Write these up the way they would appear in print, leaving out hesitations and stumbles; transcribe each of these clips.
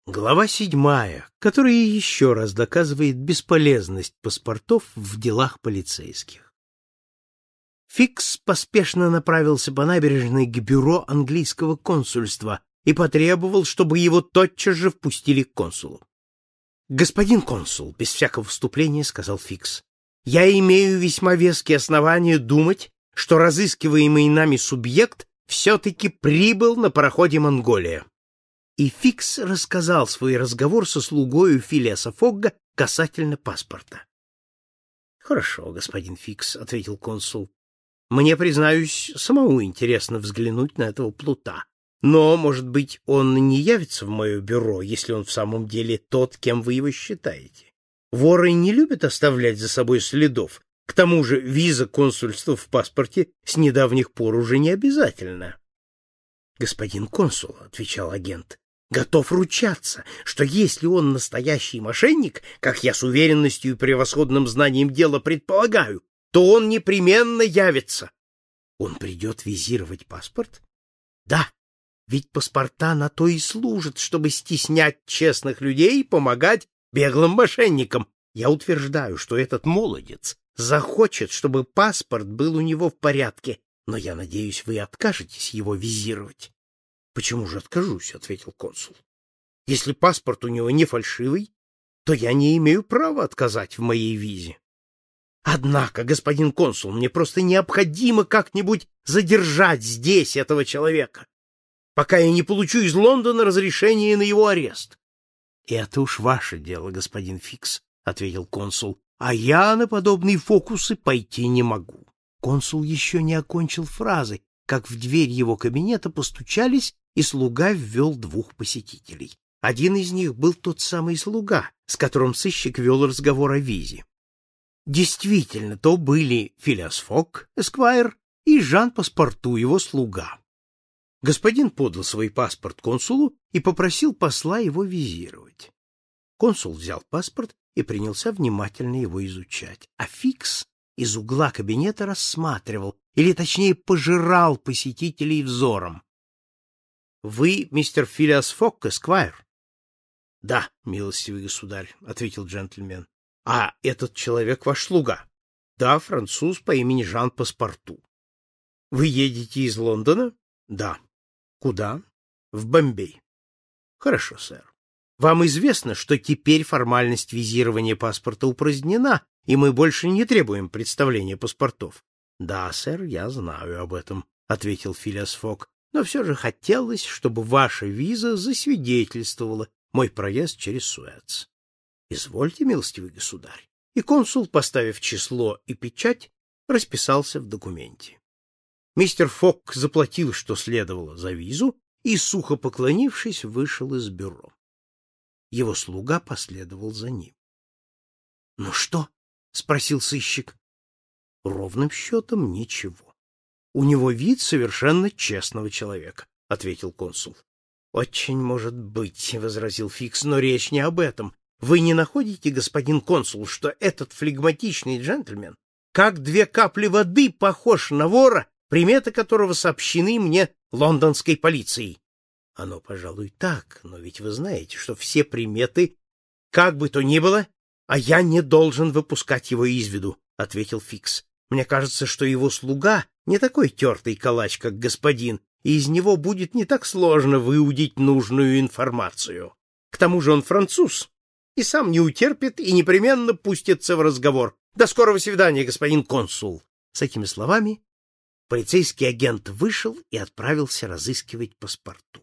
Глава 7, которая еще раз доказывает бесполезность паспортов в делах полицейских. Фикс поспешно направился по набережной к бюро английского консульства и потребовал, чтобы его тотчас же впустили к консулу. «Господин консул», — без всякого вступления сказал Фикс, — «я имею весьма веские основания думать, что разыскиваемый нами субъект все-таки прибыл на пароходе «Монголия». И Фикс рассказал свой разговор со слугою Филиаса Фогга касательно паспорта. — Хорошо, господин Фикс, — ответил консул. — Мне, признаюсь, самому интересно взглянуть на этого плута. Но, может быть, он не явится в мое бюро, если он в самом деле тот, кем вы его считаете. Воры не любят оставлять за собой следов. К тому же виза консульства в паспорте с недавних пор уже не обязательна. — Господин консул, — отвечал агент, — готов ручаться, что если он настоящий мошенник, как я с уверенностью и превосходным знанием дела предполагаю, то он непременно явится. Он придет визировать паспорт? Да, ведь паспорта на то и служат, чтобы стеснять честных людей и помогать беглым мошенникам. Я утверждаю, что этот молодец захочет, чтобы паспорт был у него в порядке, но я надеюсь, вы откажетесь его визировать. — Почему же откажусь? — ответил консул. — Если паспорт у него не фальшивый, то я не имею права отказать в моей визе. Однако, господин консул, мне просто необходимо как-нибудь задержать здесь этого человека, пока я не получу из Лондона разрешение на его арест. — Это уж ваше дело, господин Фикс, — ответил консул, — а я на подобные фокусы пойти не могу. Консул еще не окончил фразы, как в дверь его кабинета постучались, и слуга ввел двух посетителей. Один из них был тот самый слуга, с которым сыщик вел разговор о визе. Действительно, то были Филиас Фогг, эсквайр, и Жан Паспорту, его слуга. Господин подал свой паспорт консулу и попросил посла его визировать. Консул взял паспорт и принялся внимательно его изучать, а Фикс из угла кабинета рассматривал, или точнее пожирал посетителей взором. — Вы мистер Филиас Фогг, эсквайр? — Да, милостивый государь, — ответил джентльмен. — А этот человек ваш слуга? — Да, француз по имени Жан Паспорту. — Вы едете из Лондона? — Да. — Куда? — В Бомбей. — Хорошо, сэр. Вам известно, что теперь формальность визирования паспорта упразднена, и мы больше не требуем представления паспортов. — Да, сэр, я знаю об этом, — ответил Филиас Фогг. — Но все же хотелось, чтобы ваша виза засвидетельствовала мой проезд через Суэц. — Извольте, милостивый государь. И консул, поставив число и печать, расписался в документе. Мистер Фогг заплатил, что следовало, за визу, и, сухо поклонившись, вышел из бюро. Его слуга последовал за ним. — Ну что? — спросил сыщик. — Ровным счетом ничего. У него вид совершенно честного человека, — ответил консул. — Очень может быть, — возразил Фикс, — но речь не об этом. Вы не находите, господин консул, что этот флегматичный джентльмен, как две капли воды, похож на вора, приметы которого сообщены мне лондонской полицией? — Оно, пожалуй, так, но ведь вы знаете, что все приметы, как бы то ни было, а я не должен выпускать его из виду, — ответил Фикс. Мне кажется, что его слуга не такой тертый калач, как господин, и из него будет не так сложно выудить нужную информацию. К тому же он француз и сам не утерпит и непременно пустится в разговор. До скорого свидания, господин консул. С этими словами полицейский агент вышел и отправился разыскивать паспорту.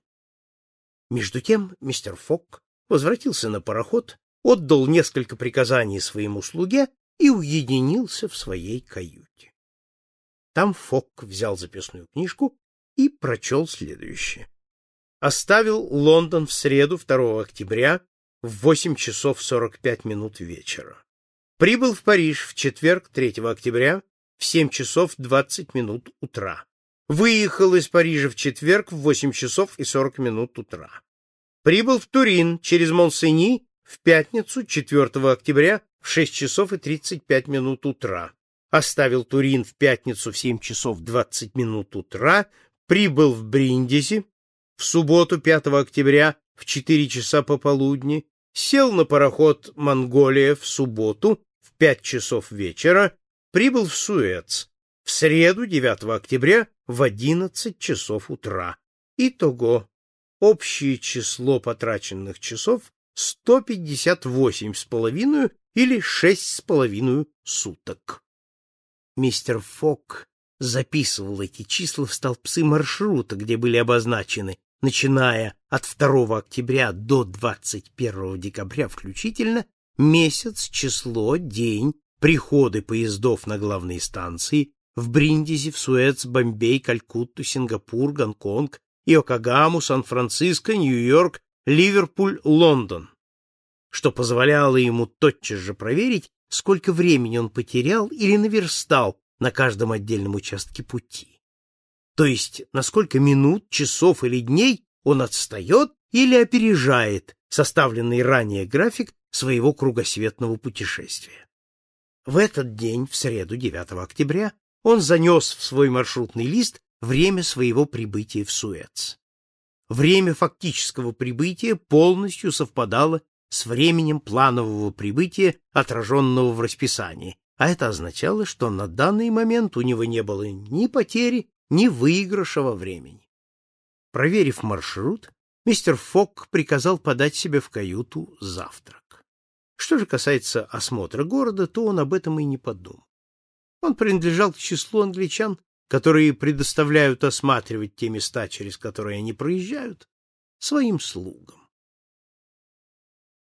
Между тем мистер Фогг возвратился на пароход, отдал несколько приказаний своему слуге и уединился в своей каюте. Там Фогг взял записную книжку и прочел следующее. Оставил Лондон в среду, 2 октября, в 8 часов 45 минут вечера. Прибыл в Париж в четверг, 3 октября, в 7 часов 20 минут утра. Выехал из Парижа в четверг в 8 часов и 40 минут утра. Прибыл в Турин через Монсени в пятницу, 4 октября, в 6 часов и 35 минут утра. Оставил Турин в пятницу в 7 часов 20 минут утра. Прибыл в Бриндизи в субботу, 5 октября, в 4 часа пополудни, сел на пароход «Монголия» в субботу в 5 часов вечера, прибыл в Суэц в среду 9 октября в 11 часов утра. Итого, общее число потраченных часов 158,5 или 6,5 суток. Мистер Фок записывал эти числа в столбцы маршрута, где были обозначены, начиная от 2 октября до 21 декабря включительно, месяц, число, день, приходы поездов на главные станции в Бриндизи, в Суэц, Бомбей, Калькутту, Сингапур, Гонконг, Иокогаму, Сан-Франциско, Нью-Йорк, Ливерпуль, Лондон, что позволяло ему тотчас же проверить, сколько времени он потерял или наверстал на каждом отдельном участке пути. То есть, на сколько минут, часов или дней он отстает или опережает составленный ранее график своего кругосветного путешествия. В этот день, в среду, 9 октября, он занес в свой маршрутный лист время своего прибытия в Суэц. Время фактического прибытия полностью совпадало с временем планового прибытия, отраженного в расписании, а это означало, что на данный момент у него не было ни потери, ни выигрыша во времени. Проверив маршрут, мистер Фок приказал подать себе в каюту завтрак. Что же касается осмотра города, то он об этом и не подумал. Он принадлежал к числу англичан, которые предоставляют осматривать те места, через которые они проезжают, своим слугам.